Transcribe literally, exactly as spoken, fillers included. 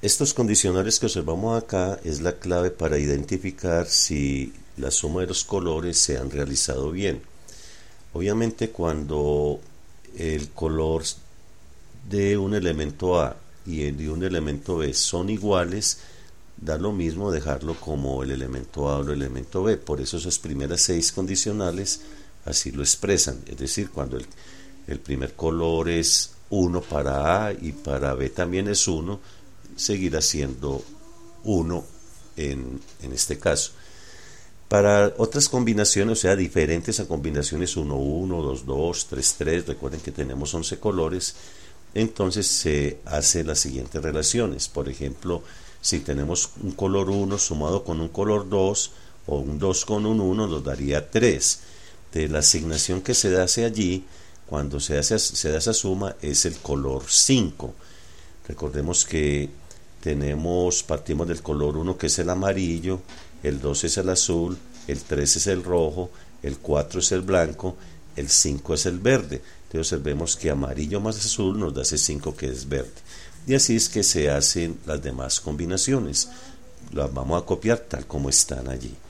estos condicionales que observamos acá es la clave para identificar si la suma de los colores se han realizado bien. Obviamente cuando el color de un elemento A y el de un elemento B son iguales, da lo mismo dejarlo como el elemento A o el elemento B. Por eso esas primeras seis condicionales así lo expresan. Es decir, cuando el, el primer color es uno para A y para B también es uno, seguirá siendo uno en, en este caso. Para otras combinaciones, o sea, diferentes a combinaciones uno uno, dos dos, tres tres, recuerden que tenemos once colores, entonces se hacen las siguientes relaciones. Por ejemplo, si tenemos un color uno sumado con un color dos o un dos con un uno, nos daría tres. De la asignación que se hace allí, cuando se, hace, se da esa suma, es el color cinco. Recordemos que tenemos, partimos del color uno, que es el amarillo, el dos es el azul, el tres es el rojo, el cuatro es el blanco, el cinco es el verde. Entonces observemos que amarillo más azul nos da ese cinco que es verde. Y así es que se hacen las demás combinaciones. Las vamos a copiar tal como están allí.